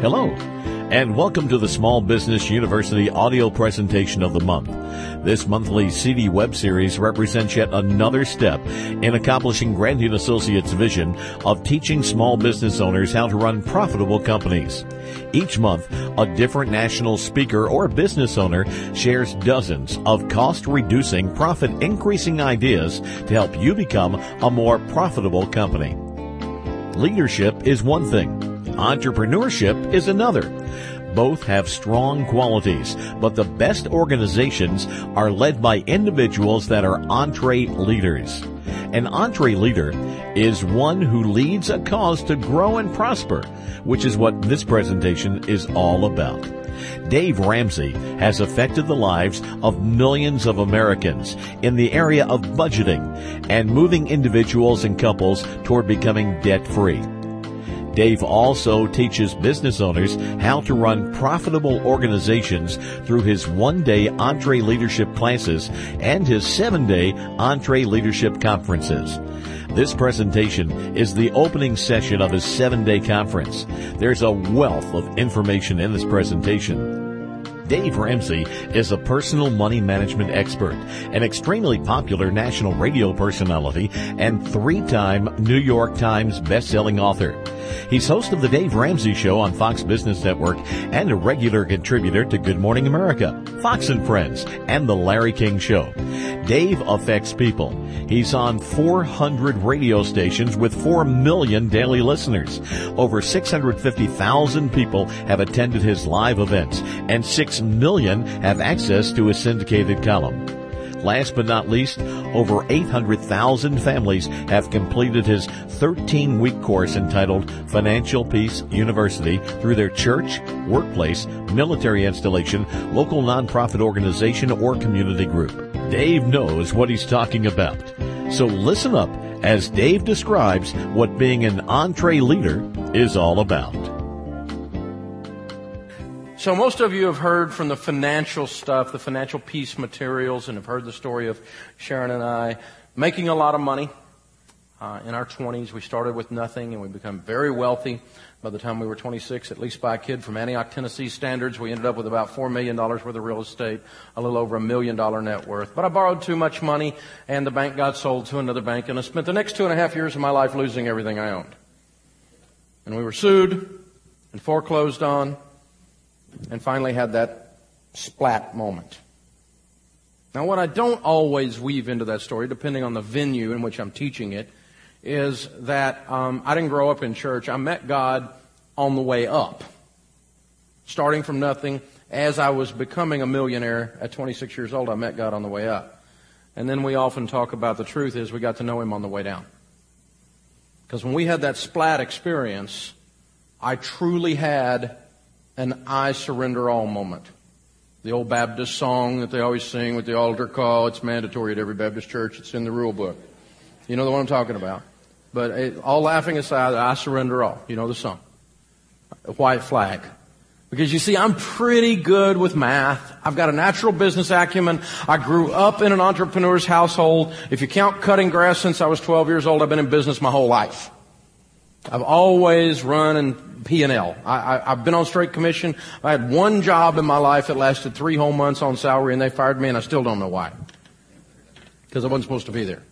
Hello, and welcome to the Small Business University audio presentation of the month. This monthly CD web series represents yet another step in accomplishing Grandin Associates' vision of teaching small business owners how to run profitable companies. Each month, a different national speaker or business owner shares dozens of cost-reducing, profit-increasing ideas to help you become a more profitable company. Leadership is one thing. Entrepreneurship is another. Both have strong qualities, but the best organizations are led by individuals that are entree leaders. An entree leader is one who leads a cause to grow and prosper, which is what this presentation is all about. Dave Ramsey has affected the lives of millions of Americans in the area of budgeting and moving individuals and couples toward becoming debt-free. Dave also teaches business owners how to run profitable organizations through his one-day Entree Leadership classes and his 7-day Entree Leadership conferences. This presentation is the opening session of his 7-day conference. There's a wealth of information in this presentation. Dave Ramsey is a personal money management expert, an extremely popular national radio personality, and 3-time New York Times best-selling author. He's host of The Dave Ramsey Show on Fox Business Network and a regular contributor to Good Morning America, Fox and Friends, and The Larry King Show. Dave affects people. He's on 400 radio stations with 4 million daily listeners. Over 650,000 people have attended his live events, and 6 million have access to his syndicated column. Last but not least, over 800,000 families have completed his 13-week course entitled Financial Peace University through their church, workplace, military installation, local nonprofit organization, or community group. Dave knows what he's talking about. So listen up as Dave describes what being an entree leader is all about. So most of you have heard from the financial stuff, the financial peace materials, and have heard the story of Sharon and I making a lot of money. In our 20s, we started with nothing, and we became very wealthy. By the time we were 26, at least by a kid from Antioch, Tennessee standards, we ended up with about $4 million worth of real estate, a little over $1 million net worth. But I borrowed too much money, and the bank got sold to another bank, and I spent the next 2.5 years of my life losing everything I owned. And we were sued and foreclosed on, and finally had that splat moment. Now, what I don't always weave into that story, depending on the venue in which I'm teaching it, is that I didn't grow up in church. I met God on the way up, starting from nothing. As I was becoming a millionaire at 26 years old, I met God on the way up. And then we often talk about the truth is we got to know Him on the way down. Because when we had that splat experience, I truly had an I surrender all moment. The old Baptist song that they always sing with the altar call, it's mandatory at every Baptist church. It's in the rule book. You know the one I'm talking about. But all laughing aside, I surrender all. You know the song. A white flag. Because you see, I'm pretty good with math. I've got a natural business acumen. I grew up in an entrepreneur's household. If you count cutting grass since I was 12 years old, I've been in business my whole life. I've always run in P&L. I've been on straight commission. I had one job in my life that lasted 3 whole months on salary, and they fired me, and I still don't know why. Because I wasn't supposed to be there.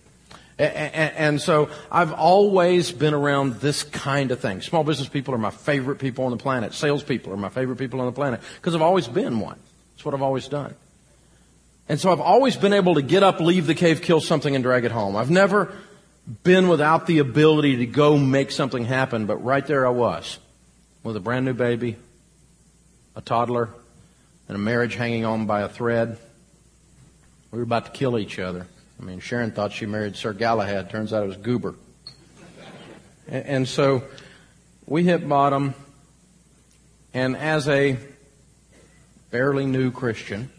And so I've always been around this kind of thing. Small business people are my favorite people on the planet. Salespeople are my favorite people on the planet. Because I've always been one. That's what I've always done. And so I've always been able to get up, leave the cave, kill something, and drag it home. I've never been without the ability to go make something happen, but right there I was with a brand new baby, a toddler, and a marriage hanging on by a thread. We were about to kill each other. I mean, Sharon thought she married Sir Galahad. Turns out it was Goober. And so we hit bottom, and as a fairly new Christian,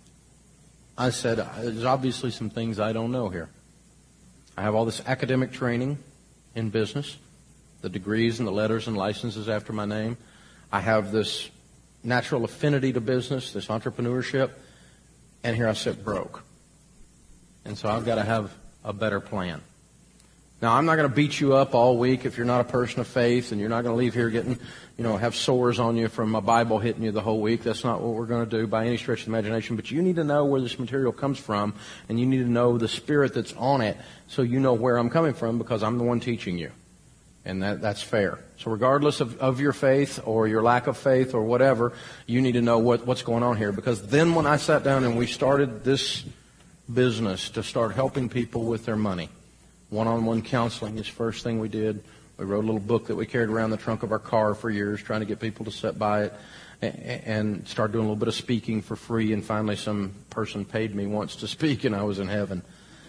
I said, there's obviously some things I don't know here. I have all this academic training in business, the degrees and the letters and licenses after my name. I have this natural affinity to business, this entrepreneurship, and here I sit broke. And so I've got to have a better plan. Now, I'm not going to beat you up all week if you're not a person of faith, and you're not going to leave here getting, have sores on you from a Bible hitting you the whole week. That's not what we're going to do by any stretch of the imagination. But you need to know where this material comes from, and you need to know the spirit that's on it, so you know where I'm coming from, because I'm the one teaching you. And that's fair. So regardless of your faith or your lack of faith or whatever, you need to know what's going on here. Because then when I sat down and we started this business to start helping people with their money, one-on-one counseling is the first thing we did. We wrote a little book that we carried around the trunk of our car for years, trying to get people to sit by it, and started doing a little bit of speaking for free. And finally some person paid me once to speak, and I was in heaven.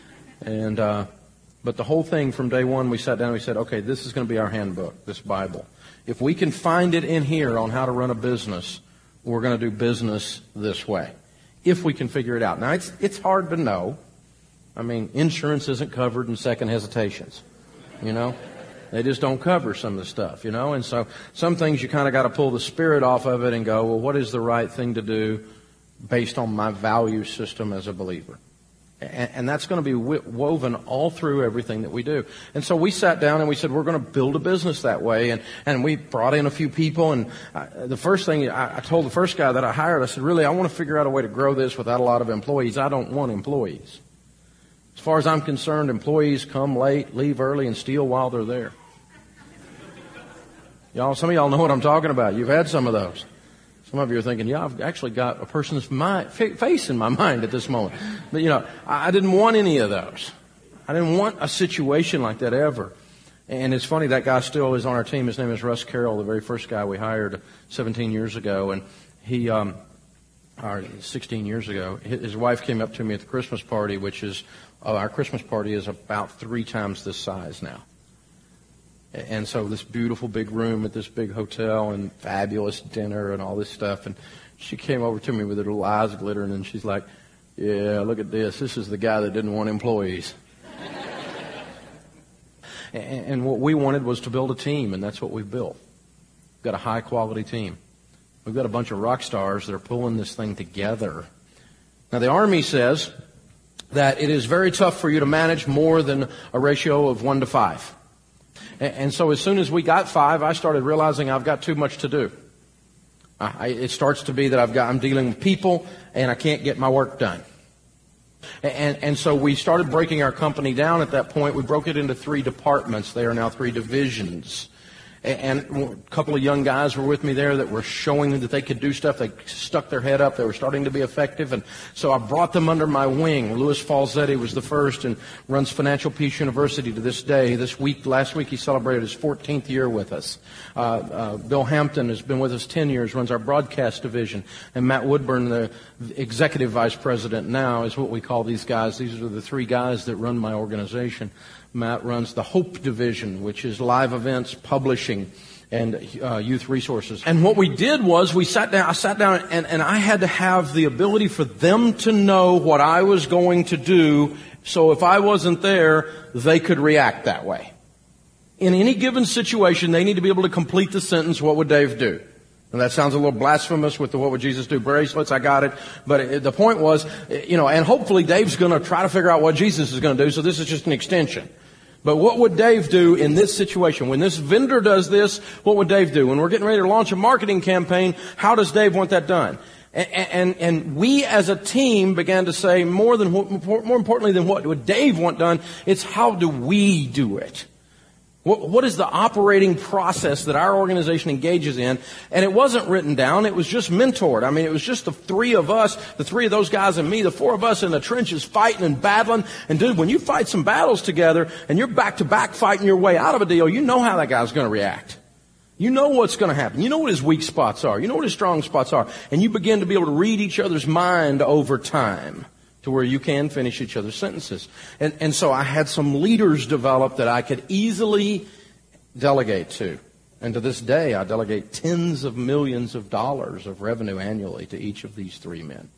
But the whole thing from day one, we sat down and we said, okay, this is going to be our handbook, this Bible. If we can find it in here on how to run a business, we're going to do business this way. If we can figure it out. Now, it's hard to know. I mean, insurance isn't covered in second hesitations, They just don't cover some of the stuff, And so some things you kind of got to pull the spirit off of it and go, well, what is the right thing to do based on my value system as a believer? And that's going to be woven all through everything that we do. And so we sat down and we said, we're going to build a business that way. And we brought in a few people. And the first thing I told the first guy that I hired, I said, really, I want to figure out a way to grow this without a lot of employees. I don't want employees. As far as I'm concerned, employees come late, leave early, and steal while they're there. Some of y'all know what I'm talking about. You've had some of those. Some of you are thinking, yeah, I've actually got a person's face in my mind at this moment. But, I didn't want any of those. I didn't want a situation like that ever. And it's funny, that guy still is on our team. His name is Russ Carroll, the very first guy we hired 17 years ago. And he, 16 years ago, his wife came up to me at the Christmas party, which is, our Christmas party is about 3 times this size now. And so this beautiful big room at this big hotel and fabulous dinner and all this stuff. And she came over to me with her little eyes glittering, and she's like, yeah, look at this. This is the guy that didn't want employees. And what we wanted was to build a team, and that's what we've built. We've got a high-quality team. We've got a bunch of rock stars that are pulling this thing together. Now, the Army says that it is very tough for you to manage more than a ratio of 1 to 5. And so as soon as we got 5, I started realizing I've got too much to do. It starts to be that I'm dealing with people and I can't get my work done. And so we started breaking our company down at that point. We broke it into 3 departments. They are now 3 divisions. And a couple of young guys were with me there that were showing that they could do stuff. They stuck their head up. They were starting to be effective. And so I brought them under my wing. Louis Falzetti was the first and runs Financial Peace University to this day. Last week, he celebrated his 14th year with us. Bill Hampton has been with us 10 years, runs our broadcast division. And Matt Woodburn, the executive vice president now, is what we call these guys. These are the 3 guys that run my organization. Matt runs the Hope Division, which is live events, publishing, and youth resources. And what we did was I sat down and I had to have the ability for them to know what I was going to do, so if I wasn't there, they could react that way. In any given situation, they need to be able to complete the sentence, what would Dave do? And that sounds a little blasphemous with the what would Jesus do bracelets. I got it. But the point was, and hopefully Dave's going to try to figure out what Jesus is going to do, so this is just an extension. But what would Dave do in this situation? When this vendor does this, what would Dave do? When we're getting ready to launch a marketing campaign, how does Dave want that done? And we as a team began to say more importantly than what would Dave want done, it's how do we do it? What is the operating process that our organization engages in? And it wasn't written down. It was just mentored. I mean, it was just the 3 of us, the 3 of those guys and me, the 4 of us in the trenches fighting and battling. And dude, when you fight some battles together and you're back to back fighting your way out of a deal, you know how that guy's going to react. You know what's going to happen. You know what his weak spots are. You know what his strong spots are. And you begin to be able to read each other's mind over time, to where you can finish each other's sentences. And so I had some leaders develop that I could easily delegate to. And to this day, I delegate tens of millions of dollars of revenue annually to each of these 3 men.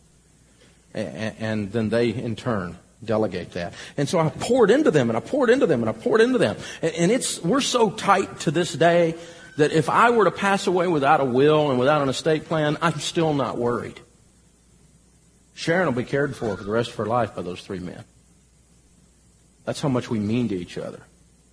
And then they, in turn, delegate that. And so I poured into them, and I poured into them, and I poured into them. And we're so tight to this day that if I were to pass away without a will and without an estate plan, I'm still not worried. Sharon will be cared for the rest of her life by those 3 men. That's how much we mean to each other.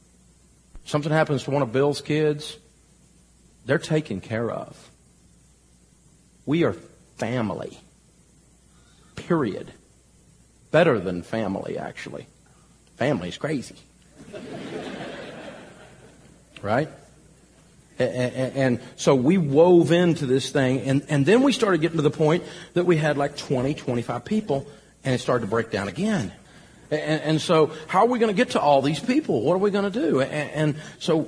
Something happens to one of Bill's kids, they're taken care of. We are family. Period. Better than family, actually. Family's crazy. Right? And so we wove into this thing, and then we started getting to the point that we had like 20, 25 people, and it started to break down again. And so how are we going to get to all these people? What are we going to do? And so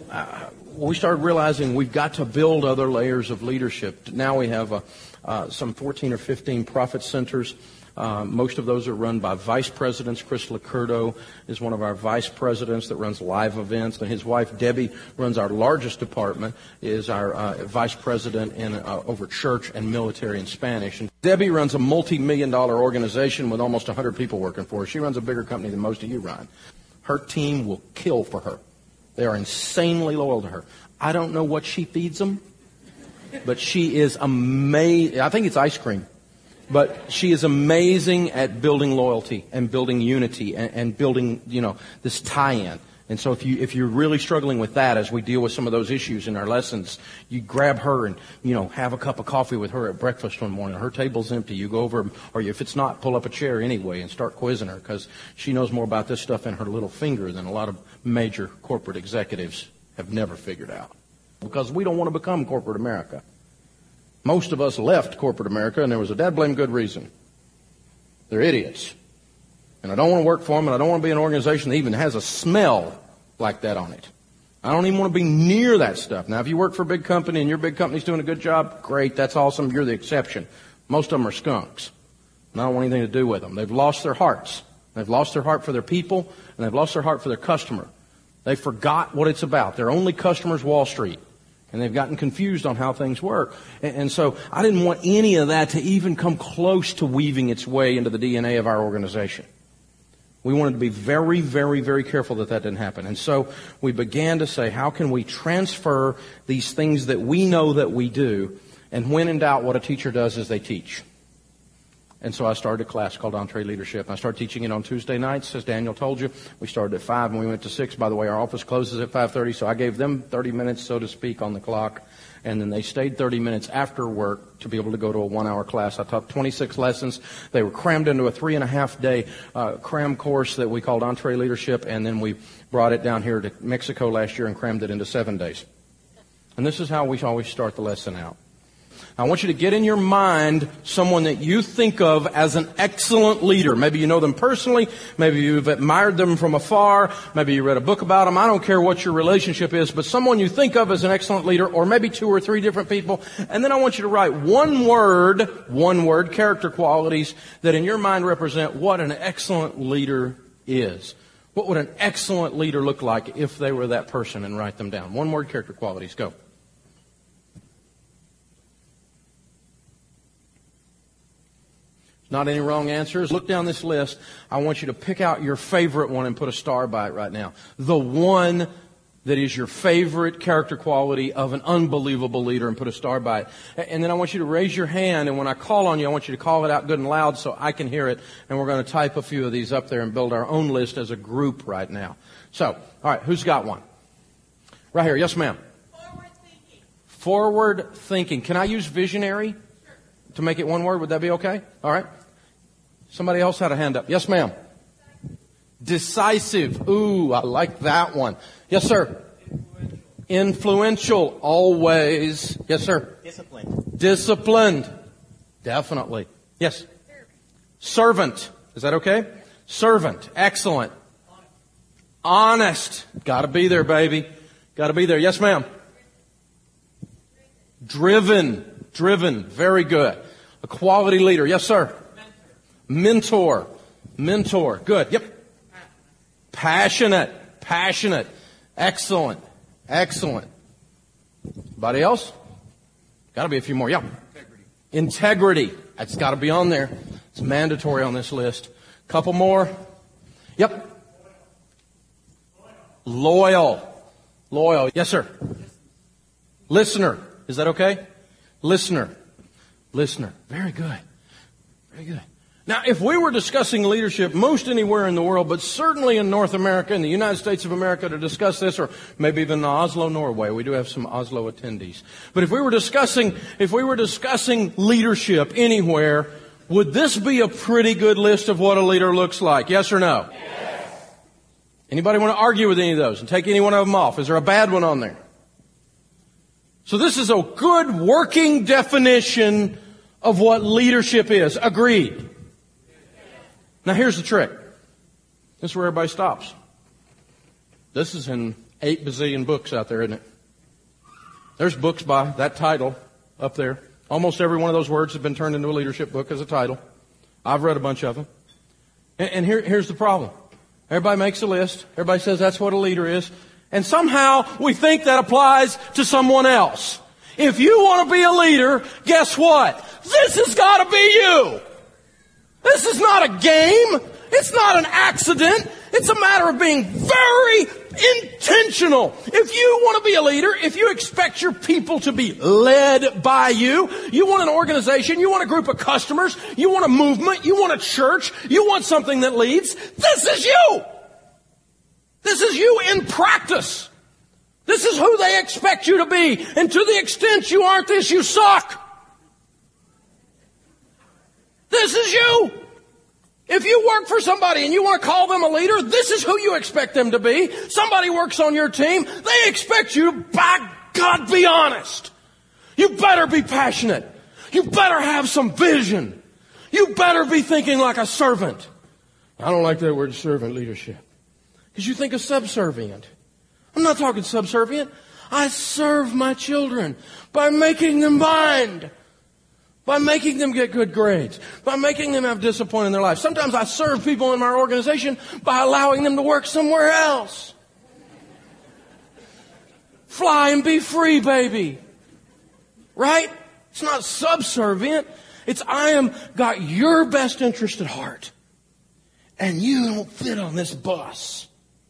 we started realizing we've got to build other layers of leadership. Now we have some 14 or 15 profit centers. Most of those are run by vice presidents. Chris Lacurdo is one of our vice presidents that runs live events. And his wife, Debbie, runs our largest department, is our vice president in over church and military and Spanish. And Debbie runs a multi-million-dollar organization with almost 100 people working for her. She runs a bigger company than most of you run. Her team will kill for her. They are insanely loyal to her. I don't know what she feeds them, but she is amazing. I think it's ice cream. But she is amazing at building loyalty and building unity and building, this tie-in. And so if you're really struggling with that as we deal with some of those issues in our lessons, you grab her and, have a cup of coffee with her at breakfast one morning. Her table's empty. You go over, or if it's not, pull up a chair anyway and start quizzing her, because she knows more about this stuff in her little finger than a lot of major corporate executives have never figured out. Because we don't want to become corporate America. Most of us left corporate America, and there was a dad-blame good reason. They're idiots. And I don't want to work for them, and I don't want to be in an organization that even has a smell like that on it. I don't even want to be near that stuff. Now, if you work for a big company and your big company's doing a good job, great, that's awesome, you're the exception. Most of them are skunks, and I don't want anything to do with them. They've lost their hearts. They've lost their heart for their people, and they've lost their heart for their customer. They forgot what it's about. Their only customer's Wall Street. And they've gotten confused on how things work. And so I didn't want any of that to even come close to weaving its way into the DNA of our organization. We wanted to be very, very, very careful that didn't happen. And so we began to say, how can we transfer these things that we know that we do? And when in doubt, what a teacher does is they teach. And so I started a class called EntreLeadership. I started teaching it on Tuesday nights, as Daniel told you. We started at 5 and we went to 6. By the way, our office closes at 5:30, so I gave them 30 minutes, so to speak, on the clock. And then they stayed 30 minutes after work to be able to go to a 1-hour class. I taught 26 lessons. They were crammed into a 3.5-day cram course that we called EntreLeadership, and then we brought it down here to Mexico last year and crammed it into 7 days. And this is how we always start the lesson out. I want you to get in your mind someone that you think of as an excellent leader. Maybe you know them personally. Maybe you've admired them from afar. Maybe you read a book about them. I don't care what your relationship is, but someone you think of as an excellent leader, or maybe 2 or 3 different people. And then I want you to write one word, character qualities that in your mind represent what an excellent leader is. What would an excellent leader look like if they were that person, and write them down. One word character qualities. Go. Not any wrong answers. Look down this list. I want you to pick out your favorite one and put a star by it right now. The one that is your favorite character quality of an unbelievable leader, and put a star by it. And then I want you to raise your hand, and when I call on you, I want you to call it out good and loud so I can hear it. And we're going to type a few of these up there and build our own list as a group right now. So, all right, who's got one? Right here. Yes, ma'am. Forward thinking. Forward thinking. Can I use visionary to make it one word? Would that be okay? All right. Somebody else had a hand up. Yes, ma'am. Decisive. Ooh, I like that one. Yes, sir. Influential. Always. Yes, sir. Disciplined. Disciplined. Definitely. Yes. Servant. Is that okay? Servant. Excellent. Honest. Got to be there, baby. Got to be there. Yes, ma'am. Driven. Driven. Very good. A quality leader. Yes, sir. Mentor. Mentor. Good. Yep. Passionate. Passionate. Excellent. Excellent. Anybody else? Got to be a few more. Yeah. Integrity. That's got to be on there. It's mandatory on this list. Couple more. Yep. Loyal. Loyal. Yes, sir. Listener. Is that okay? Listener. Listener. Very good. Very good. Now, if we were discussing leadership most anywhere in the world, but certainly in North America, in the United States of America to discuss this, or maybe even in Oslo, Norway, we do have some Oslo attendees. But if we were discussing leadership anywhere, would this be a pretty good list of what a leader looks like? Yes or no? Yes. Anybody want to argue with any of those and take any one of them off? Is there a bad one on there? So this is a good working definition of what leadership is. Agreed. Now here's the trick. This is where everybody stops. This is in 8 bazillion books out there, isn't it? There's books by that title up there. Almost every one of those words has been turned into a leadership book as a title. I've read a bunch of them. And here's the problem. Everybody makes a list. Everybody says that's what a leader is. And somehow we think that applies to someone else. If you want to be a leader, guess what? This has got to be you. This is not a game. It's not an accident. It's a matter of being very intentional. If you want to be a leader, if you expect your people to be led by you, you want an organization, you want a group of customers, you want a movement, you want a church, you want something that leads, this is you. This is you in practice. This is who they expect you to be. And to the extent you aren't this, you suck. This is you. If you work for somebody and you want to call them a leader, this is who you expect them to be. Somebody works on your team, they expect you to, by God, be honest. You better be passionate. You better have some vision. You better be thinking like a servant. I don't like that word servant leadership. Because you think of subservient. I'm not talking subservient. I serve my children by making them mind. By making them get good grades. By making them have discipline in their life. Sometimes I serve people in my organization by allowing them to work somewhere else. Fly and be free, baby. Right? It's not subservient. It's I am got your best interest at heart. And you don't fit on this bus.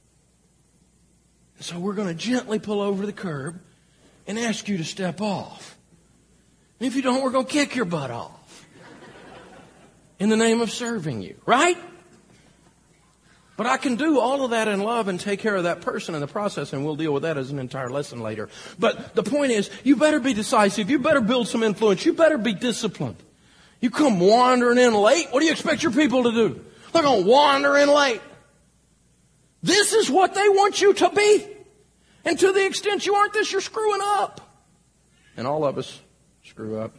So we're going to gently pull over the curb and ask you to step off. And if you don't, we're going to kick your butt off. In the name of serving you. Right? But I can do all of that in love and take care of that person in the process, and we'll deal with that as an entire lesson later. But the point is, you better be decisive. You better build some influence. You better be disciplined. You come wandering in late, what do you expect your people to do? They're going to wander in late. This is what they want you to be. And to the extent you aren't this, you're screwing up. And all of us screw up.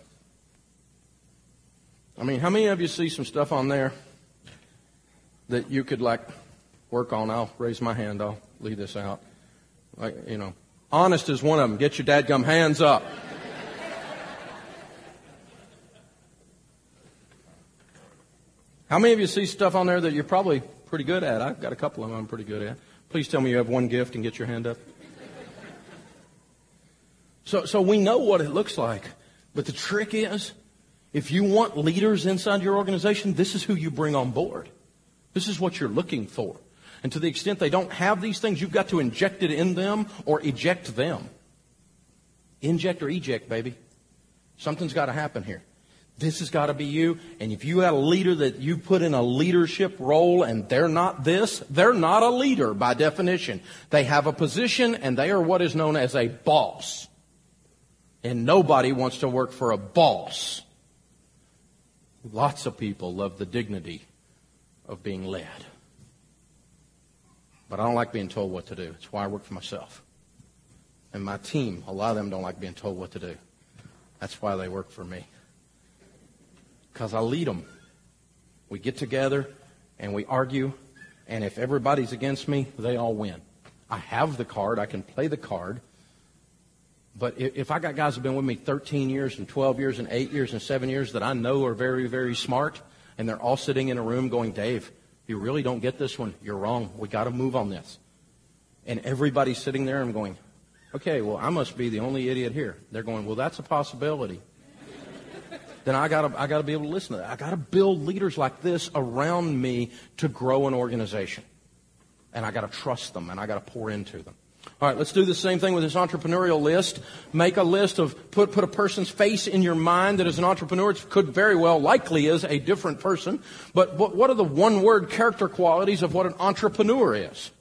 I mean, how many of you see some stuff on there that you could work on? I'll raise my hand. I'll leave this out. Honest is one of them. Get your dadgum hands up. How many of you see stuff on there that you're probably pretty good at? I've got a couple of them I'm pretty good at. Please tell me you have one gift and get your hand up. So we know what it looks like. But the trick is, if you want leaders inside your organization, this is who you bring on board. This is what you're looking for. And to the extent they don't have these things, you've got to inject it in them or eject them. Inject or eject, baby. Something's got to happen here. This has got to be you. And if you have a leader that you put in a leadership role and they're not this, they're not a leader by definition. They have a position and they are what is known as a boss. And nobody wants to work for a boss. Lots of people love the dignity of being led. But I don't like being told what to do. It's why I work for myself. And my team, a lot of them don't like being told what to do. That's why they work for me. Because I lead them. We get together and we argue. And if everybody's against me, they all win. I have the card. I can play the card. But if I got guys who have been with me 13 years and 12 years and 8 years and 7 years that I know are very, very smart, and they're all sitting in a room going, Dave, you really don't get this one. You're wrong. We got to move on this. And everybody's sitting there and I'm going, okay, well, I must be the only idiot here. They're going, well, that's a possibility. Then I gotta be able to listen to that. I gotta build leaders like this around me to grow an organization. And I gotta trust them and I gotta pour into them. All right, let's do the same thing with this entrepreneurial list. Make a list of, put a person's face in your mind that is an entrepreneur. It could very well, likely is a different person. But what are the one-word character qualities of what an entrepreneur is?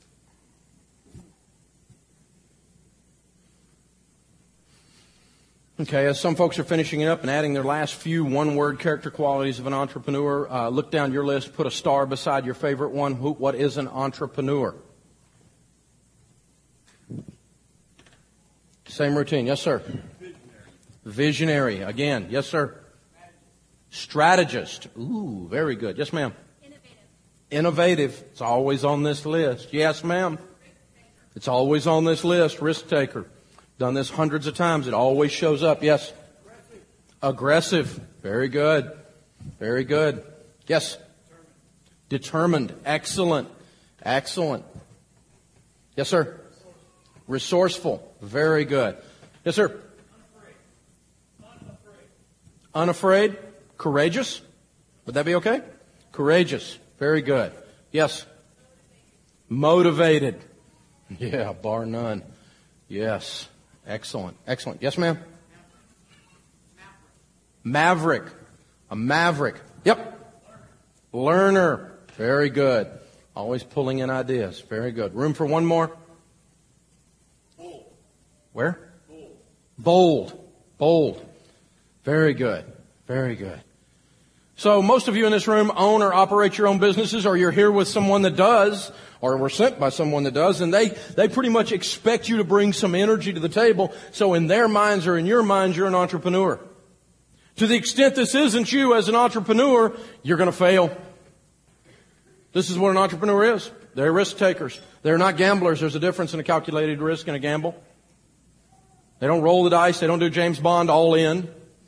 Okay, as some folks are finishing it up and adding their last few one-word character qualities of an entrepreneur, look down your list, put a star beside your favorite one. What is an entrepreneur? Same routine. Yes, sir. Visionary. Again. Yes, sir. Strategist. Ooh, very good. Yes, ma'am. Innovative. It's always on this list. Yes, ma'am. It's always on this list. Risk taker. Done this hundreds of times. It always shows up. Yes. Aggressive. Very good. Very good. Yes. Determined. Excellent. Excellent. Yes, sir. Resourceful. Very good. Yes, sir. Unafraid. Courageous. Would that be okay? Courageous. Very good. Yes. Motivated. Yeah, bar none. Yes. Excellent. Excellent. Yes, ma'am? Maverick. A maverick. Yep. Learner. Very good. Always pulling in ideas. Very good. Room for one more? Where? Bold. Bold. Very good. Very good. So most of you in this room own or operate your own businesses, or you're here with someone that does, or were sent by someone that does, and they pretty much expect you to bring some energy to the table. So in their minds or in your minds, you're an entrepreneur. To the extent this isn't you as an entrepreneur, you're going to fail. This is what an entrepreneur is. They're risk takers. They're not gamblers. There's a difference in a calculated risk and a gamble. They don't roll the dice. They don't do James Bond all in.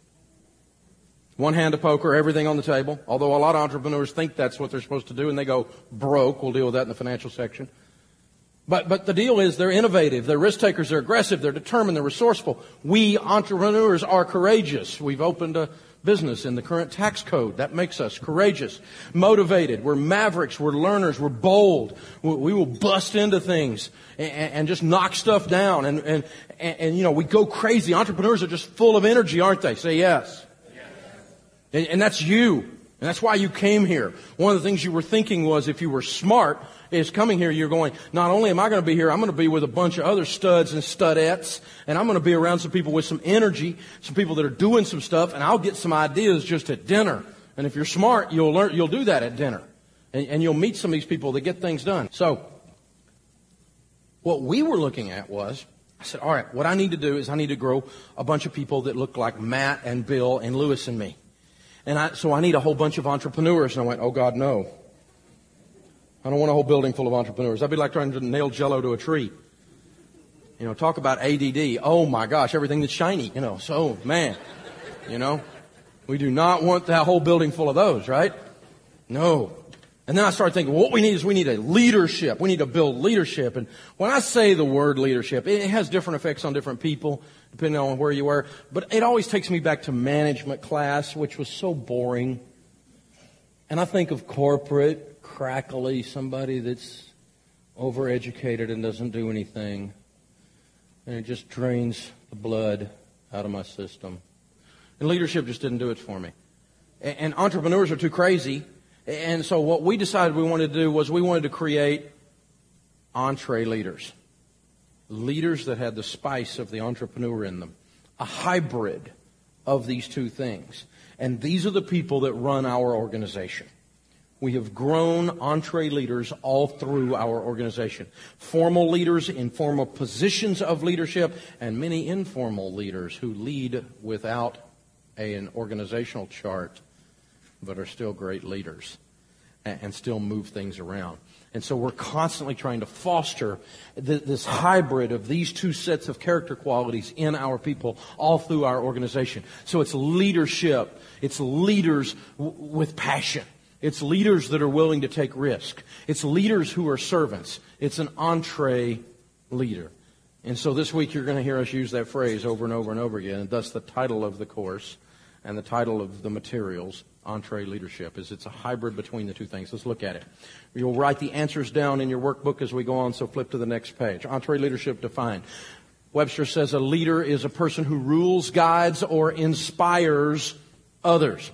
One hand of poker, everything on the table. Although a lot of entrepreneurs think that's what they're supposed to do and they go broke. We'll deal with that in the financial section. But the deal is they're innovative. They're risk takers. They're aggressive. They're determined. They're resourceful. We entrepreneurs are courageous. We've opened a business in the current tax code. That makes us courageous. Motivated. We're mavericks. We're learners. We're bold. We will bust into things and just knock stuff down. And you know, we go crazy. Entrepreneurs are just full of energy, aren't they? Say yes. And that's you. And that's why you came here. One of the things you were thinking was if you were smart, is coming here, you're going, not only am I going to be here, I'm going to be with a bunch of other studs and studettes, and I'm going to be around some people with some energy, some people that are doing some stuff, and I'll get some ideas just at dinner. And if you're smart, you'll do that at dinner. And you'll meet some of these people that get things done. So, what we were looking at was, I said, all right, what I need to do is I need to grow a bunch of people that look like Matt and Bill and Lewis and me. So I need a whole bunch of entrepreneurs. And I went, oh God, no. I don't want a whole building full of entrepreneurs. That'd be like trying to nail Jell-O to a tree. You know, talk about ADD. Oh my gosh, everything that's shiny. You know, so man, you know, we do not want that whole building full of those, right? No. And then I started thinking, what we need a leadership. We need to build leadership. And when I say the word leadership, it has different effects on different people, depending on where you were. But it always takes me back to management class, which was so boring. And I think of corporate, crackly, somebody that's overeducated and doesn't do anything. And it just drains the blood out of my system. And leadership just didn't do it for me. And entrepreneurs are too crazy. And so what we decided we wanted to do was we wanted to create entree leaders. Leaders that had the spice of the entrepreneur in them. A hybrid of these two things. And these are the people that run our organization. We have grown entree leaders all through our organization. Formal leaders in formal positions of leadership and many informal leaders who lead without an organizational chart but are still great leaders and still move things around. And so we're constantly trying to foster this hybrid of these two sets of character qualities in our people all through our organization. So it's leadership. It's leaders with passion. It's leaders that are willing to take risk. It's leaders who are servants. It's an entree leader. And so this week you're going to hear us use that phrase over and over and over again. And thus the title of the course And the title of the materials, EntreLeadership, is it's a hybrid between the two things. Let's look at it. You'll write the answers down in your workbook as we go on, so flip to the next page. EntreLeadership defined. Webster says a leader is a person who rules, guides, or inspires others.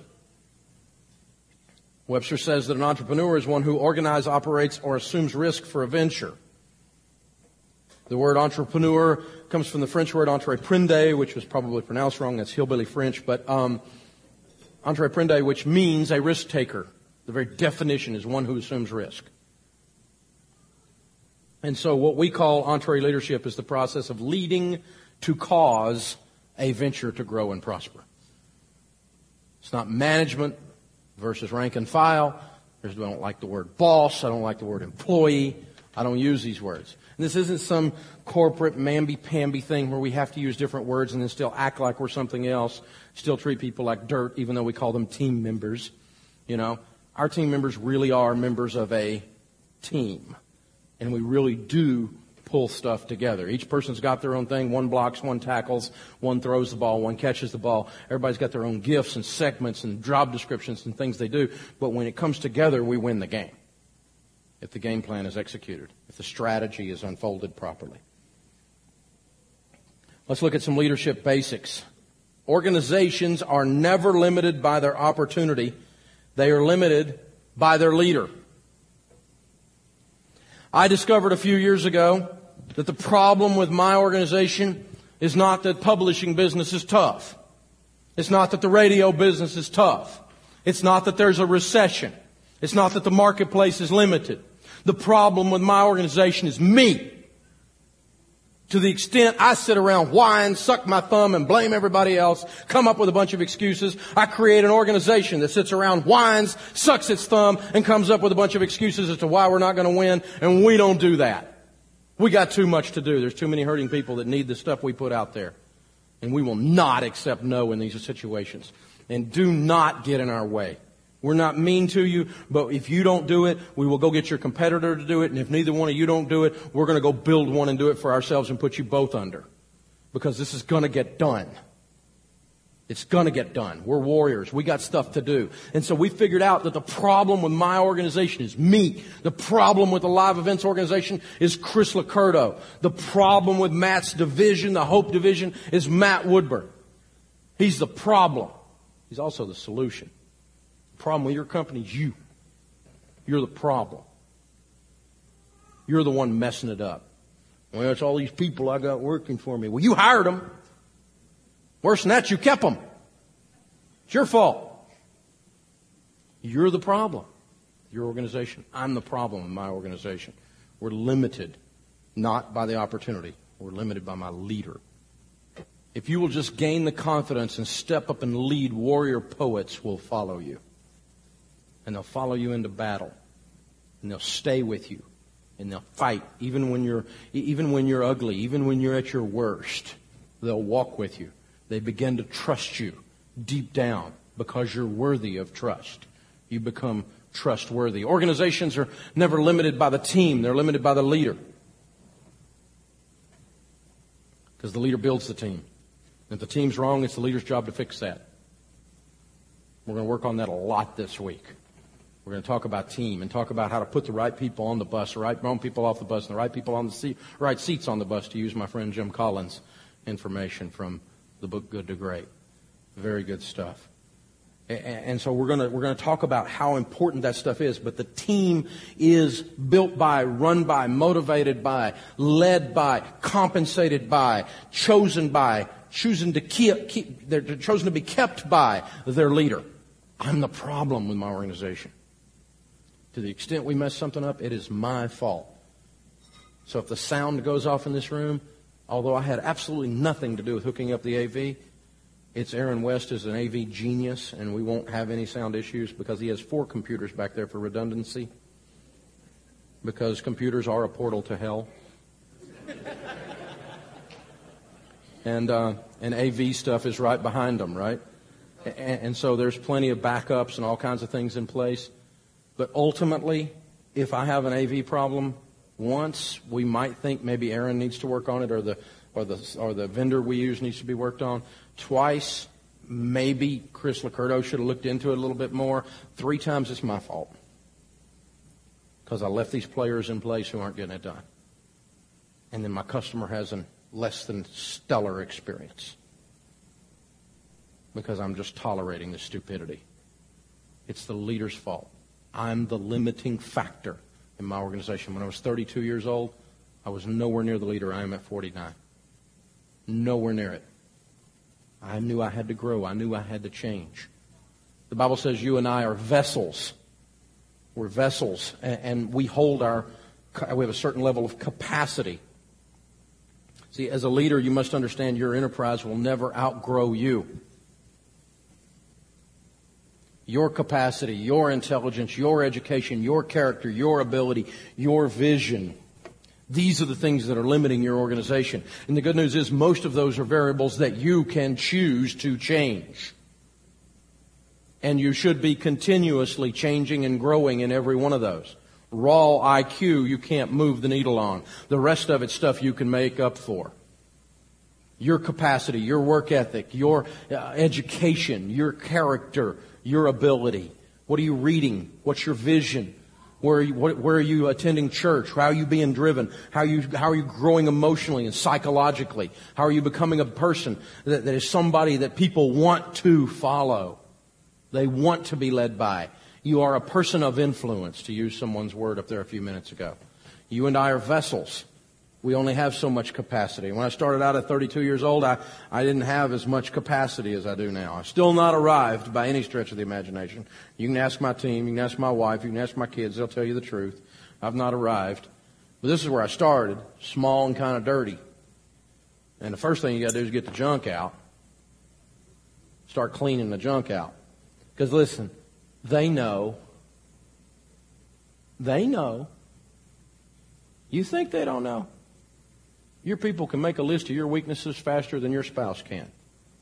Webster says that an entrepreneur is one who organizes, operates, or assumes risk for a venture. The word entrepreneur comes from the French word entreprendre, which was probably pronounced wrong. That's hillbilly French. But entreprendre, which means a risk taker. The very definition is one who assumes risk. And so what we call EntreLeadership is the process of leading to cause a venture to grow and prosper. It's not management versus rank and file. I don't like the word boss. I don't like the word employee. I don't use these words. And this isn't some corporate mamby-pamby thing where we have to use different words and then still act like we're something else, still treat people like dirt, even though we call them team members. You know, our team members really are members of a team. And we really do pull stuff together. Each person's got their own thing. One blocks, one tackles, one throws the ball, one catches the ball. Everybody's got their own gifts and segments and job descriptions and things they do. But when it comes together, we win the game. If the game plan is executed, if the strategy is unfolded properly. Let's look at some leadership basics. Organizations are never limited by their opportunity. They are limited by their leader. I discovered a few years ago that the problem with my organization is not that publishing business is tough. It's not that the radio business is tough. It's not that there's a recession. It's not that the marketplace is limited. The problem with my organization is me. To the extent I sit around whine, suck my thumb, and blame everybody else, come up with a bunch of excuses, I create an organization that sits around, whines, sucks its thumb, and comes up with a bunch of excuses as to why we're not going to win, and we don't do that. We got too much to do. There's too many hurting people that need the stuff we put out there. And we will not accept no in these situations. And do not get in our way. We're not mean to you, but if you don't do it, we will go get your competitor to do it. And if neither one of you don't do it, we're going to go build one and do it for ourselves and put you both under. Because this is going to get done. It's going to get done. We're warriors. We got stuff to do. And so we figured out that the problem with my organization is me. The problem with the live events organization is Chris Lacurdo. The problem with Matt's division, the Hope division, is Matt Woodburn. He's the problem. He's also the solution. The problem with your company is you. You're the problem. You're the one messing it up. Well, it's all these people I got working for me. Well, you hired them. Worse than that, you kept them. It's your fault. You're the problem. Your organization. I'm the problem in my organization. We're limited not by the opportunity. We're limited by my leader. If you will just gain the confidence and step up and lead, warrior poets will follow you. And they'll follow you into battle. And they'll stay with you. And they'll fight even when you're ugly, even when you're at your worst. They'll walk with you. They begin to trust you deep down because you're worthy of trust. You become trustworthy. Organizations are never limited by the team. They're limited by the leader. Because the leader builds the team. If the team's wrong, it's the leader's job to fix that. We're going to work on that a lot this week. We're going to talk about team and talk about how to put the right people on the bus, the wrong people off the bus, and the right people on the right seats on the bus, to use my friend Jim Collins' information from the book Good to Great. Very good stuff. And so we're going to talk about how important that stuff is. But the team is built by, run by, motivated by, led by, compensated by, chosen by, chosen to they're chosen to be kept by their leader. I'm the problem with my organization. To the extent we mess something up, it is my fault. So if the sound goes off in this room, although I had absolutely nothing to do with hooking up the AV, it's Aaron West is an AV genius, and we won't have any sound issues because he has 4 computers back there for redundancy. Because computers are a portal to hell. And AV stuff is right behind them, right? And so there's plenty of backups and all kinds of things in place. But ultimately, if I have an AV problem, once we might think maybe Aaron needs to work on it, or the vendor we use needs to be worked on. Twice, maybe Chris Licurdo should have looked into it a little bit more. 3 times it's my fault. Because I left these players in place who aren't getting it done. And then my customer has a less than stellar experience. Because I'm just tolerating the stupidity. It's the leader's fault. I'm the limiting factor in my organization. When I was 32 years old, I was nowhere near the leader I am at 49. Nowhere near it. I knew I had to grow. I knew I had to change. The Bible says you and I are vessels. We're vessels, and we have a certain level of capacity. See, as a leader, you must understand your enterprise will never outgrow you. Your capacity, your intelligence, your education, your character, your ability, your vision. These are the things that are limiting your organization. And the good news is most of those are variables that you can choose to change. And you should be continuously changing and growing in every one of those. Raw IQ, you can't move the needle on. The rest of it's stuff you can make up for. Your capacity, your work ethic, your education, your character, your ability. What are you reading? What's your vision? Where are you attending church? How are you being driven? How are you growing emotionally and psychologically? How are you becoming a person that is somebody that people want to follow? They want to be led by. You are a person of influence, to use someone's word up there a few minutes ago. You and I are vessels. We only have so much capacity. When I started out at 32 years old, I didn't have as much capacity as I do now. I'm still not arrived by any stretch of the imagination. You can ask my team, you can ask my wife, you can ask my kids, they'll tell you the truth. I've not arrived. But this is where I started, small and kind of dirty. And the first thing you got to do is get the junk out. Start cleaning the junk out. Because listen, they know. You think they don't know? Your people can make a list of your weaknesses faster than your spouse can.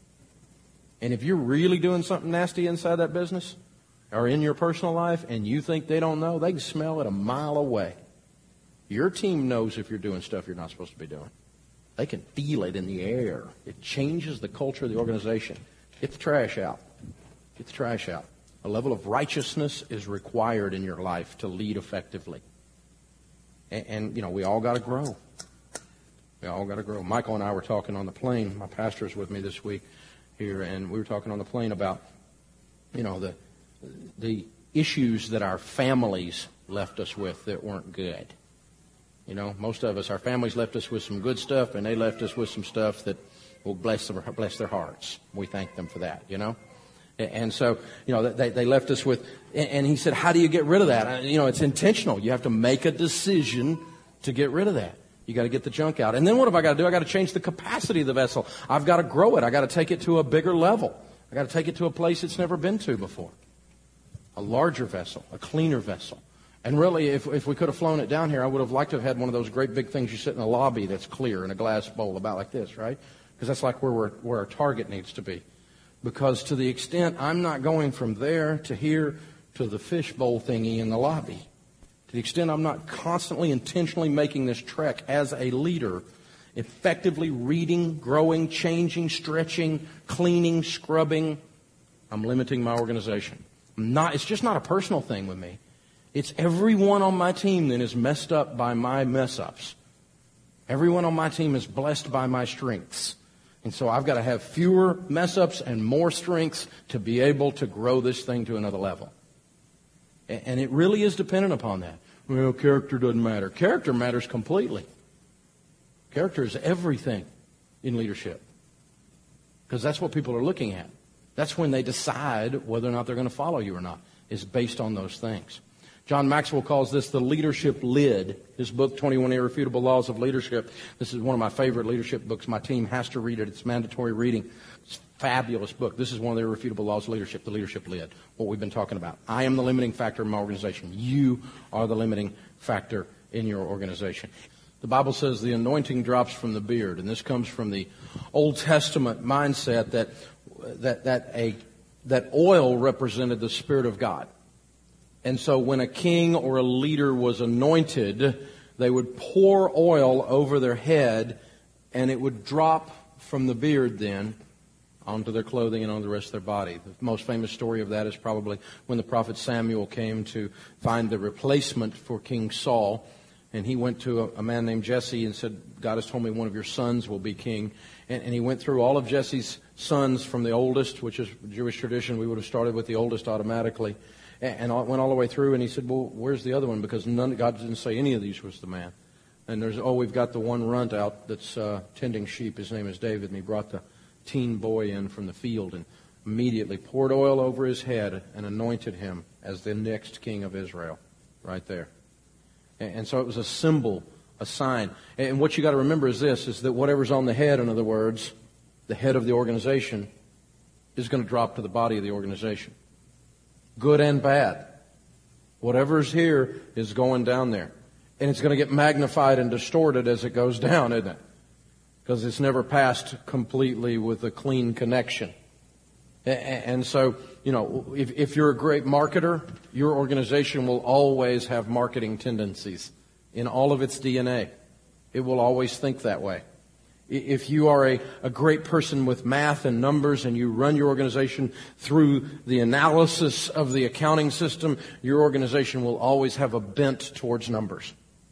And if you're really doing something nasty inside that business or in your personal life and you think they don't know, they can smell it a mile away. Your team knows if you're doing stuff you're not supposed to be doing. They can feel it in the air. It changes the culture of the organization. Get the trash out. Get the trash out. A level of righteousness is required in your life to lead effectively. And you know, we all got to grow. We all got to grow. Michael and I were talking on the plane. My pastor's with me this week here, and we were talking on the plane about, you know, the issues that our families left us with that weren't good. You know, most of us, our families left us with some good stuff, and they left us with some stuff that will bless their hearts. We thank them for that, you know. And so, you know, they left us with, and he said, how do you get rid of that? You know, it's intentional. You have to make a decision to get rid of that. You got to get the junk out. And then what have I got to do? I got to change the capacity of the vessel. I've got to grow it. I got to take it to a bigger level. I got to take it to a place it's never been to before. A larger vessel, a cleaner vessel. And really, if we could have flown it down here, I would have liked to have had one of those great big things you sit in the lobby that's clear in a glass bowl about like this, right? Because that's like where our target needs to be. Because to the extent I'm not going from there to here to the fishbowl thingy in the lobby, to the extent I'm not constantly, intentionally making this trek as a leader, effectively reading, growing, changing, stretching, cleaning, scrubbing, I'm limiting my organization. It's just not a personal thing with me. It's everyone on my team that is messed up by my mess-ups. Everyone on my team is blessed by my strengths. And so I've got to have fewer mess-ups and more strengths to be able to grow this thing to another level. And it really is dependent upon that. Well, character doesn't matter. Character matters completely. Character is everything in leadership. Because that's what people are looking at. That's when they decide whether or not they're going to follow you or not, is based on those things. John Maxwell calls this the leadership lid. His book, 21 Irrefutable Laws of Leadership. This is one of my favorite leadership books. My team has to read it. It's mandatory reading. It's a fabulous book. This is one of the irrefutable laws of leadership, the leadership lid, what we've been talking about. I am the limiting factor in my organization. You are the limiting factor in your organization. The Bible says the anointing drops from the beard, and this comes from the Old Testament mindset that oil represented the Spirit of God. And so when a king or a leader was anointed, they would pour oil over their head, and it would drop from the beard then onto their clothing and on the rest of their body. The most famous story of that is probably when the prophet Samuel came to find the replacement for King Saul. And he went to a man named Jesse and said, God has told me one of your sons will be king. And he went through all of Jesse's sons from the oldest, which is Jewish tradition. We would have started with the oldest automatically. And went all the way through. And he said, well, where's the other one? Because God didn't say any of these was the man. And we've got the one runt out that's tending sheep. His name is David. And he brought the teen boy in from the field and immediately poured oil over his head and anointed him as the next king of Israel. Right there. And so it was a symbol, a sign. And what you got to remember is this, is that whatever's on the head, in other words, the head of the organization, is going to drop to the body of the organization. Good and bad. Whatever's here is going down there. And it's going to get magnified and distorted as it goes down, isn't it? Because it's never passed completely with a clean connection. And so, if you're a great marketer, your organization will always have marketing tendencies in all of its DNA. It will always think that way. If you are a great person with math and numbers and you run your organization through the analysis of the accounting system, your organization will always have a bent towards numbers.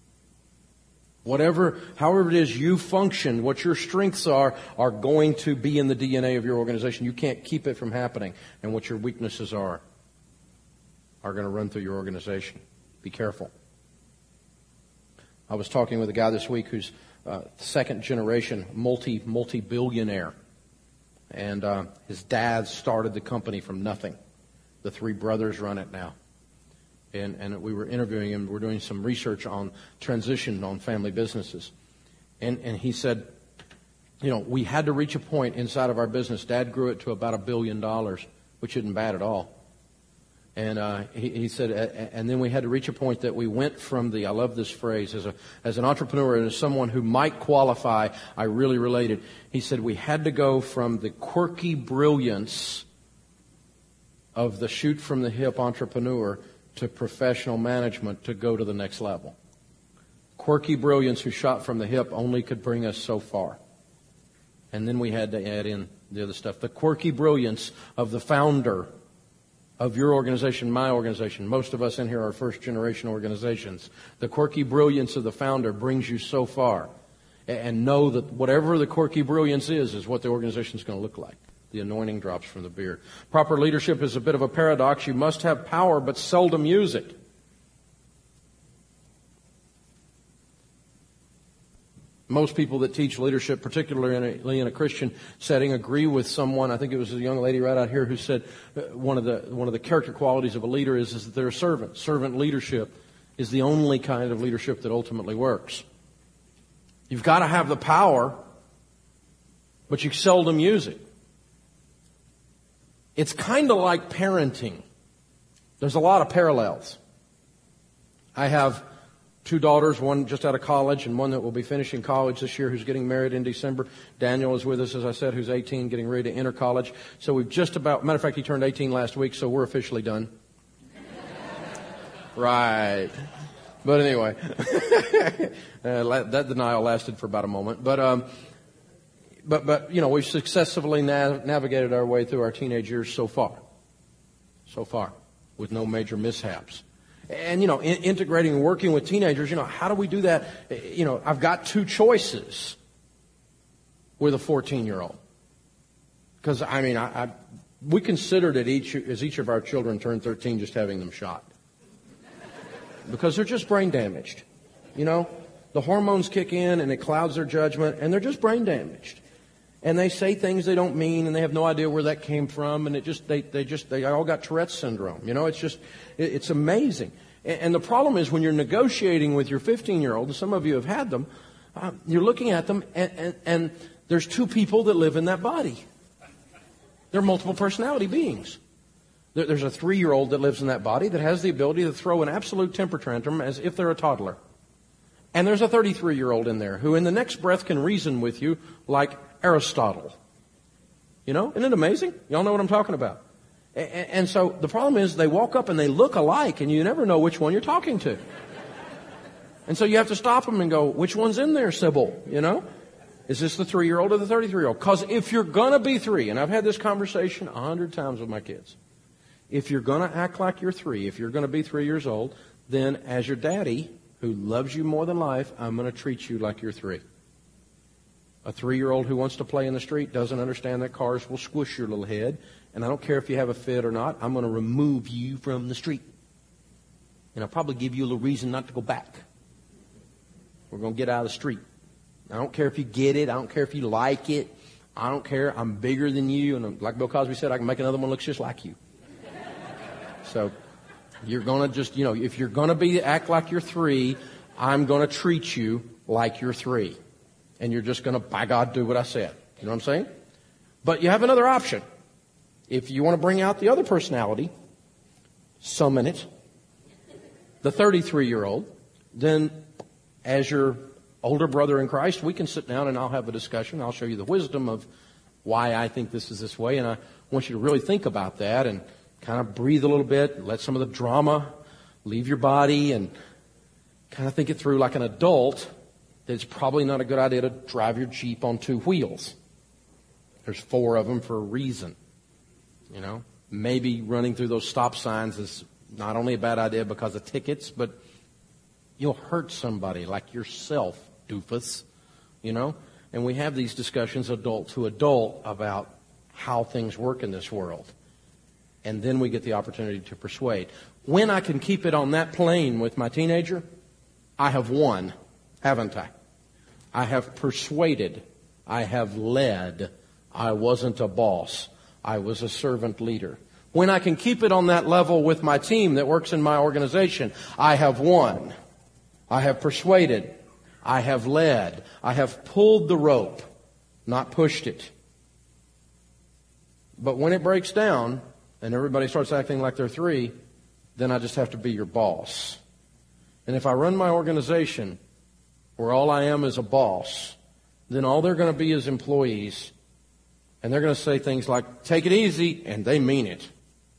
However it is you function, what your strengths are going to be in the DNA of your organization. You can't keep it from happening. And what your weaknesses are going to run through your organization. Be careful. I was talking with a guy this week who's second generation multi-billionaire. And his dad started the company from nothing. The three brothers run it now. And we were interviewing him. We're doing some research on transition on family businesses. And he said, we had to reach a point inside of our business. Dad grew it to about $1 billion, which isn't bad at all. And he said, and then we had to reach a point that we went from I love this phrase, as an entrepreneur and as someone who might qualify, I really related. He said, we had to go from the quirky brilliance of the shoot from the hip entrepreneur to professional management to go to the next level. Quirky brilliance who shot from the hip only could bring us so far. And then we had to add in the other stuff. The quirky brilliance of the founder of your organization, my organization. Most of us in here are first generation organizations. The quirky brilliance of the founder brings you so far. And know that whatever the quirky brilliance is what the organization is going to look like. The anointing drops from the beard. Proper leadership is a bit of a paradox. You must have power, but seldom use it. Most people that teach leadership, particularly in a Christian setting, agree with someone. I think it was a young lady right out here who said one of the character qualities of a leader is that they're a servant. Servant leadership is the only kind of leadership that ultimately works. You've got to have the power, but you seldom use it. It's kind of like parenting. There's a lot of parallels. I have 2 daughters, one just out of college and one that will be finishing college this year who's getting married in December. Daniel is with us, as I said, who's 18, getting ready to enter college. So we've just about, matter of fact, he turned 18 last week, so we're officially done. Right. But anyway, that denial lasted for about a moment. But we've successfully navigated our way through our teenage years so far, with no major mishaps. And, integrating and working with teenagers, how do we do that? I've got 2 choices with a 14-year-old. Because, we considered it as each of our children turned 13 just having them shot. Because they're just brain damaged. The hormones kick in and it clouds their judgment and they're just brain damaged. And they say things they don't mean, and they have no idea where that came from, and they all got Tourette's syndrome. It's amazing. And the problem is when you're negotiating with your 15-year-old, and some of you have had them, you're looking at them, and there's 2 people that live in that body. They're multiple personality beings. There's a 3-year-old that lives in that body that has the ability to throw an absolute temper tantrum as if they're a toddler. And there's a 33-year-old in there who in the next breath can reason with you like Aristotle. Isn't it amazing? Y'all know what I'm talking about. And so the problem is they walk up and they look alike and you never know which one you're talking to. And so you have to stop them and go, which one's in there, Sybil? Is this the 3-year-old or the 33-year-old? Because if you're going to be 3, and I've had this conversation 100 times with my kids, if you're going to act like you're 3, if you're going to be 3 years old, then as your daddy, who loves you more than life, I'm going to treat you like you're 3. A 3-year-old who wants to play in the street doesn't understand that cars will squish your little head, and I don't care if you have a fit or not, I'm going to remove you from the street. And I'll probably give you a little reason not to go back. We're going to get out of the street. I don't care if you get it. I don't care if you like it. I don't care. I'm bigger than you. And like Bill Cosby said, I can make another one look just like you. So you're going to just, if you're going to act like you're 3, I'm going to treat you like you're 3. And you're just going to, by God, do what I said. You know what I'm saying? But you have another option. If you want to bring out the other personality, summon it, the 33-year-old, then as your older brother in Christ, we can sit down and I'll have a discussion. I'll show you the wisdom of why I think this is this way. And I want you to really think about that and kind of breathe a little bit, let some of the drama leave your body and kind of think it through like an adult. It's probably not a good idea to drive your Jeep on 2 wheels. There's 4 of them for a reason. Maybe running through those stop signs is not only a bad idea because of tickets, but you'll hurt somebody like yourself, doofus, And we have these discussions adult to adult about how things work in this world. And then we get the opportunity to persuade. When I can keep it on that plane with my teenager, I have won, haven't I? I have persuaded. I have led. I wasn't a boss. I was a servant leader. When I can keep it on that level with my team that works in my organization, I have won. I have persuaded. I have led. I have pulled the rope, not pushed it. But when it breaks down and everybody starts acting like they're 3, then I just have to be your boss. And if I run my organization where all I am is a boss, then all they're going to be is employees. And they're going to say things like, take it easy, and they mean it.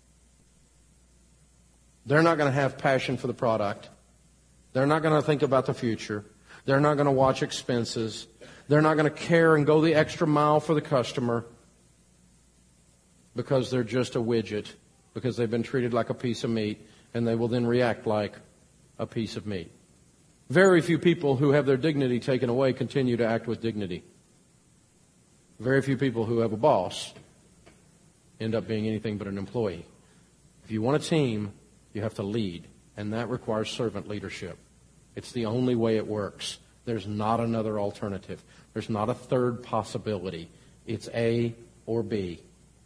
They're not going to have passion for the product. They're not going to think about the future. They're not going to watch expenses. They're not going to care and go the extra mile for the customer because they're just a widget, because they've been treated like a piece of meat, and they will then react like a piece of meat. Very few people who have their dignity taken away continue to act with dignity. Very few people who have a boss end up being anything but an employee. If you want a team, you have to lead, and that requires servant leadership. It's the only way it works. There's not another alternative. There's not a third possibility. It's A or B.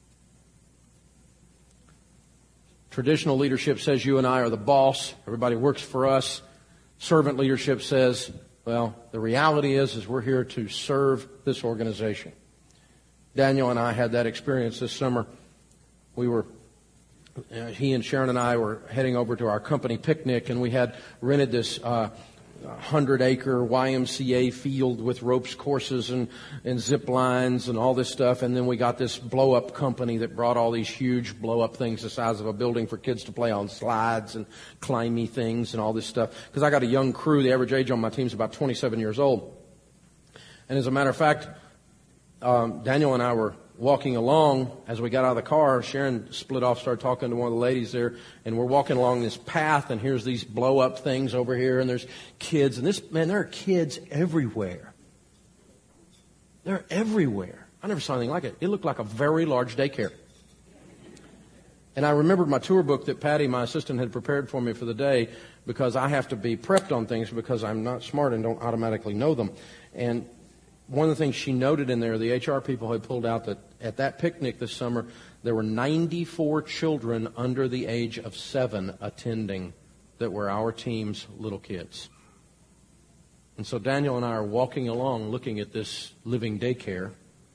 Traditional leadership says you and I are the boss. Everybody works for us. Servant leadership says, well, the reality is we're here to serve this organization. Daniel and I had that experience this summer. He and Sharon and I were heading over to our company picnic, and we had rented this 100-acre YMCA field with ropes courses and zip lines and all this stuff. And then we got this blow-up company that brought all these huge blow-up things the size of a building for kids to play on slides and climby things and all this stuff. Because I got a young crew. The average age on my team is about 27 years old. And as a matter of fact, Daniel and I were walking along. As we got out of the car, Sharon split off, started talking to one of the ladies there, and we're walking along this path, and here's these blow-up things over here, and there's kids, and there are kids everywhere. They're everywhere. I never saw anything like it. It looked like a very large daycare. And I remembered my tour book that Patty, my assistant, had prepared for me for the day, because I have to be prepped on things because I'm not smart and don't automatically know them. And one of the things she noted in there, the HR people had pulled out that at that picnic this summer, there were 94 children under the age of 7 attending that were our team's little kids. And so Daniel and I are walking along looking at this living daycare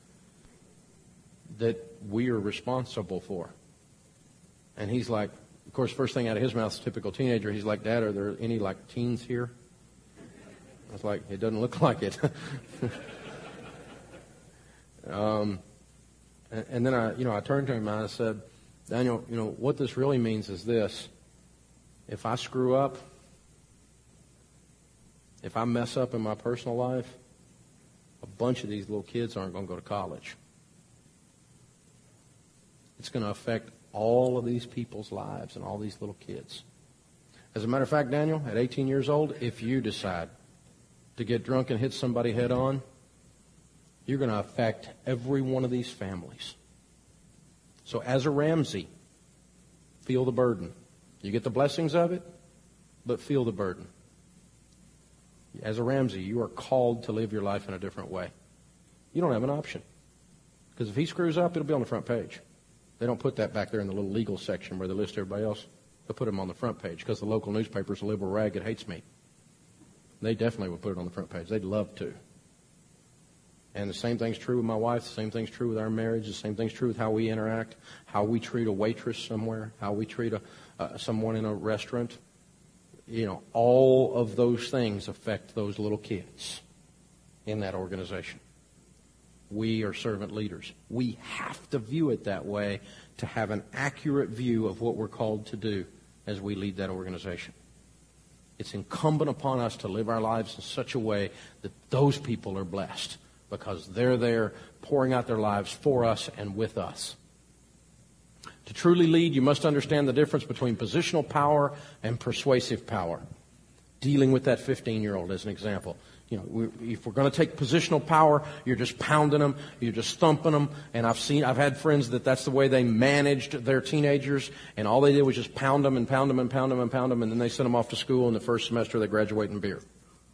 that we are responsible for. And he's like, of course, first thing out of his mouth is typical teenager. He's like, Dad, are there any teens here? I was like, it doesn't look like it. And then I turned to him and I said, Daniel, what this really means is this. If I screw up, if I mess up in my personal life, a bunch of these little kids aren't going to go to college. It's going to affect all of these people's lives and all these little kids. As a matter of fact, Daniel, at 18 years old, if you decide to get drunk and hit somebody head on, you're going to affect every one of these families. So as a Ramsey, feel the burden. You get the blessings of it, but feel the burden. As a Ramsey, you are called to live your life in a different way. You don't have an option. Because if he screws up, it'll be on the front page. They don't put that back there in the little legal section where they list everybody else. They'll put him on the front page because the local newspaper's a liberal rag that hates me. They definitely would put it on the front page. They'd love to. And the same thing's true with my wife. The same thing's true with our marriage. The same thing's true with how we interact, how we treat a waitress somewhere, how we treat someone in a restaurant. You know, all of those things affect those little kids in that organization. We are servant leaders. We have to view it that way to have an accurate view of what we're called to do as we lead that organization. It's incumbent upon us to live our lives in such a way that those people are blessed because they're there pouring out their lives for us and with us. To truly lead, you must understand the difference between positional power and persuasive power. Dealing with that 15-year-old as an example. You know, if we're going to take positional power, you're just pounding them, you're just thumping them. And I've had friends that's the way they managed their teenagers, and all they did was just pound them and pound them and pound them and pound them, and then they sent them off to school. In the first semester, they graduate in beer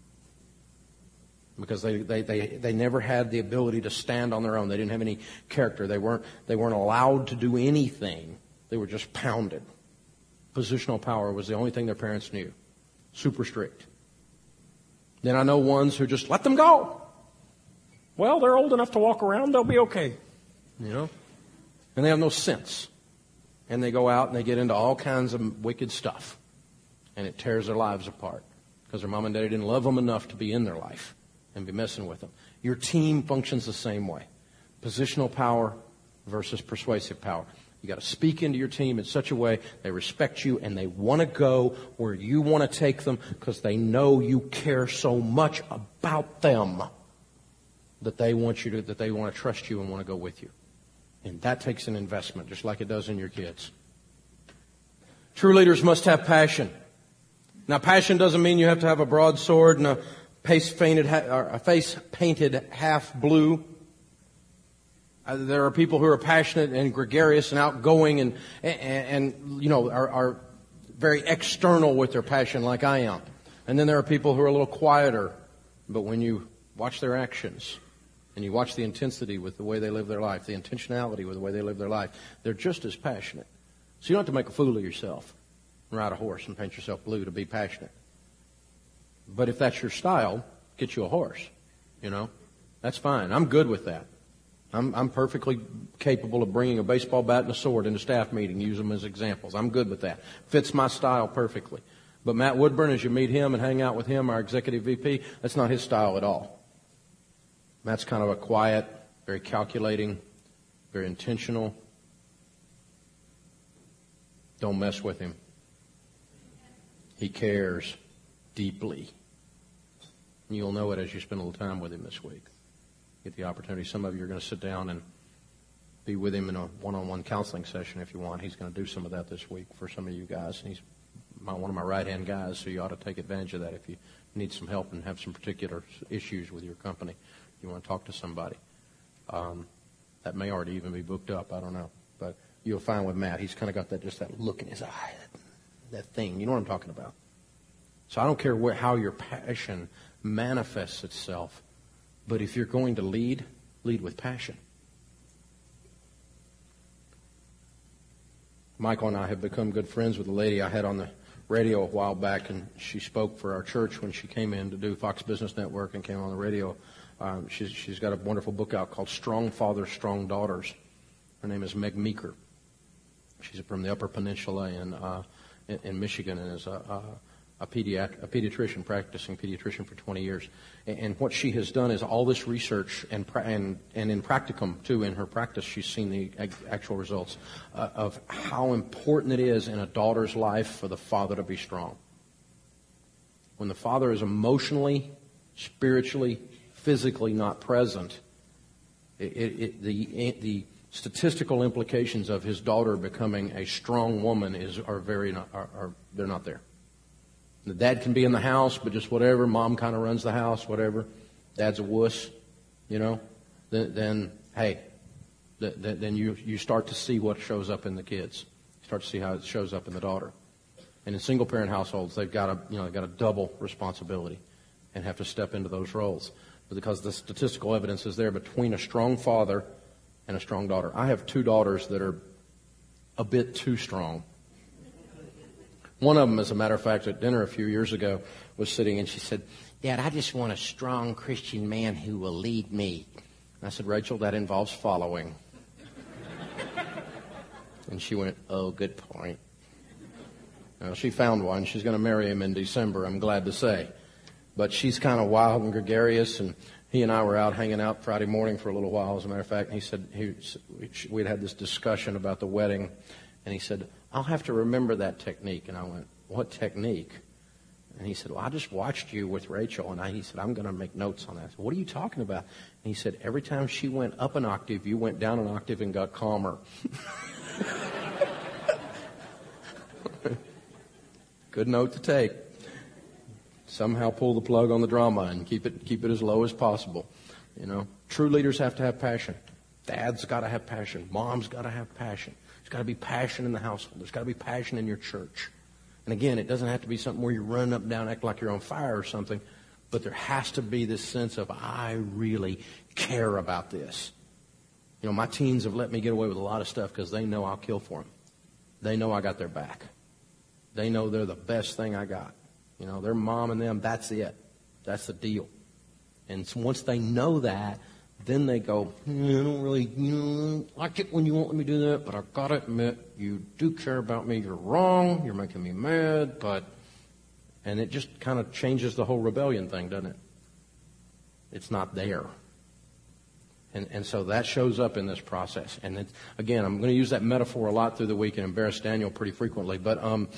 because they never had the ability to stand on their own. They didn't have any character. They weren't allowed to do anything. They were just pounded. Positional power was the only thing their parents knew. Super strict. Then I know ones who just let them go. Well, they're old enough to walk around. They'll be okay. You know? And they have no sense. And they go out and they get into all kinds of wicked stuff. And it tears their lives apart. Because their mom and daddy didn't love them enough to be in their life and be messing with them. Your team functions the same way. Positional power versus persuasive power. You got to speak into your team in such a way they respect you and they want to go where you want to take them because they know you care so much about them that they want to trust you and want to go with you. And that takes an investment, just like it does in your kids. True leaders must have passion. Now, passion doesn't mean you have to have a broadsword and a face painted half blue. There are people who are passionate and gregarious and outgoing and you know, are very external with their passion like I am. And then there are people who are a little quieter. But when you watch their actions and you watch the intensity with the way they live their life, the intentionality with the way they live their life, they're just as passionate. So you don't have to make a fool of yourself and ride a horse and paint yourself blue to be passionate. But if that's your style, get you a horse. You know, that's fine. I'm good with that. I'm perfectly capable of bringing a baseball bat and a sword in a staff meeting, use them as examples. I'm good with that. Fits my style perfectly. But Matt Woodburn, as you meet him and hang out with him, our executive VP, that's not his style at all. Matt's kind of a quiet, very calculating, very intentional. Don't mess with him. He cares deeply. And you'll know it as you spend a little time with him this week. Get the opportunity. Some of you are going to sit down and be with him in a one-on-one counseling session if you want. He's going to do some of that this week for some of you guys. And he's one of my right-hand guys, so you ought to take advantage of that if you need some help and have some particular issues with your company. You want to talk to somebody. That may already even be booked up. I don't know. But you'll find with Matt, he's kind of got that look in his eye, that thing. You know what I'm talking about. So I don't care how your passion manifests itself. But if you're going to lead with passion. Michael and I have become good friends with a lady I had on the radio a while back, and she spoke for our church when she came in to do Fox Business Network and came on the radio. She's got a wonderful book out called Strong Fathers, Strong Daughters. Her name is Meg Meeker. She's from the Upper Peninsula in Michigan and is a pediatrician, practicing pediatrician for 20 years. And what she has done is all this research and in practicum, too, in her practice, she's seen the actual results of how important it is in a daughter's life for the father to be strong. When the father is emotionally, spiritually, physically not present, the statistical implications of his daughter becoming a strong woman they're not there. The dad can be in the house, but just whatever. Mom kind of runs the house, whatever. Dad's a wuss, Then you start to see what shows up in the kids. You start to see how it shows up in the daughter. And in single parent households, they've got a double responsibility and have to step into those roles. Because the statistical evidence is there between a strong father and a strong daughter. I have 2 daughters that are a bit too strong. One of them, as a matter of fact, at dinner a few years ago, was sitting and she said, "Dad, I just want a strong Christian man who will lead me." And I said, "Rachel, that involves following." And she went, "Oh, good point." Now, she found one. She's going to marry him in December, I'm glad to say. But she's kind of wild and gregarious, and he and I were out hanging out Friday morning for a little while, as a matter of fact, and he said, we'd had this discussion about the wedding, and he said, "I'll have to remember that technique." And I went, "What technique?" And he said, "Well, I just watched you with Rachel." And he said, "I'm going to make notes on that." I said, "What are you talking about?" And he said, "Every time she went up an octave, you went down an octave and got calmer." Good note to take. Somehow pull the plug on the drama and keep it as low as possible. True leaders have to have passion. Dad's got to have passion. Mom's got to have passion. There's got to be passion in the household. There's got to be passion in your church. And again, it doesn't have to be something where you run up and down, act like you're on fire or something, but there has to be this sense of, I really care about this. My teens have let me get away with a lot of stuff because they know I'll kill for them. They know I got their back. They know they're the best thing I got. Their mom and them, that's it. That's the deal. And so once they know that, then they go, "I don't really like it when you won't let me do that, but I've got to admit, you do care about me. You're wrong. You're making me mad, but..." And it just kind of changes the whole rebellion thing, doesn't it? It's not there. And so that shows up in this process. And again, I'm going to use that metaphor a lot through the week and embarrass Daniel pretty frequently. But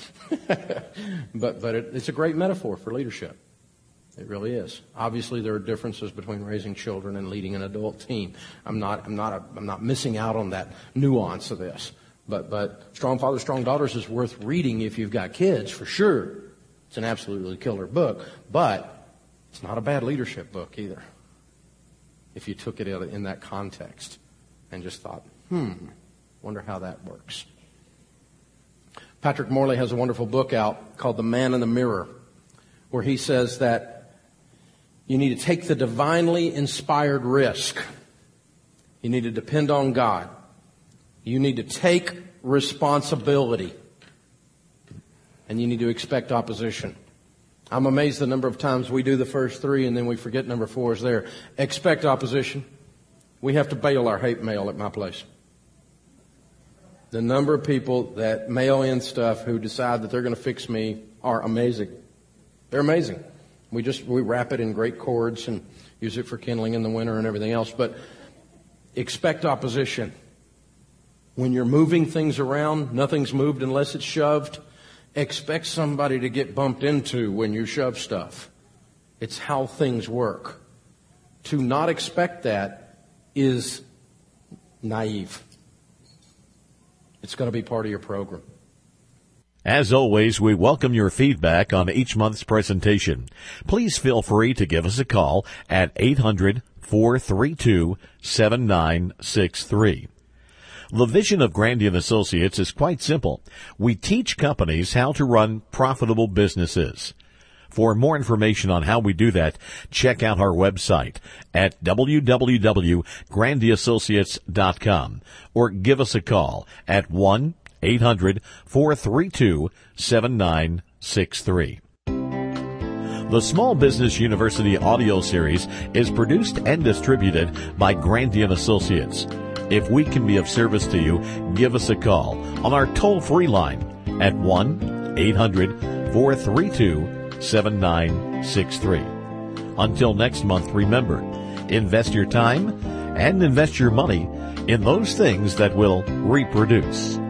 it's a great metaphor for leadership. It really is. Obviously, there are differences between raising children and leading an adult team. I'm not missing out on that nuance of this. But Strong Fathers, Strong Daughters is worth reading if you've got kids, for sure. It's an absolutely killer book. But it's not a bad leadership book either, if you took it in that context and just thought, wonder how that works. Patrick Morley has a wonderful book out called The Man in the Mirror, where he says that you need to take the divinely inspired risk. You need to depend on God. You need to take responsibility. And you need to expect opposition. I'm amazed the number of times we do the first 3 and then we forget number 4 is there. Expect opposition. We have to bail our hate mail at my place. The number of people that mail in stuff who decide that they're going to fix me are amazing. They're amazing. We wrap it in great cords and use it for kindling in the winter and everything else. But expect opposition. When you're moving things around, nothing's moved unless it's shoved. Expect somebody to get bumped into when you shove stuff. It's how things work. To not expect that is naive. It's going to be part of your program. As always, we welcome your feedback on each month's presentation. Please feel free to give us a call at 800-432-7963. The vision of Grandy & Associates is quite simple. We teach companies how to run profitable businesses. For more information on how we do that, check out our website at www.grandyassociates.com or give us a call at 1-800-432-7963. The Small Business University audio series is produced and distributed by Grandy & Associates. If we can be of service to you, give us a call on our toll-free line at 1-800-432-7963. Until next month, remember, invest your time and invest your money in those things that will reproduce.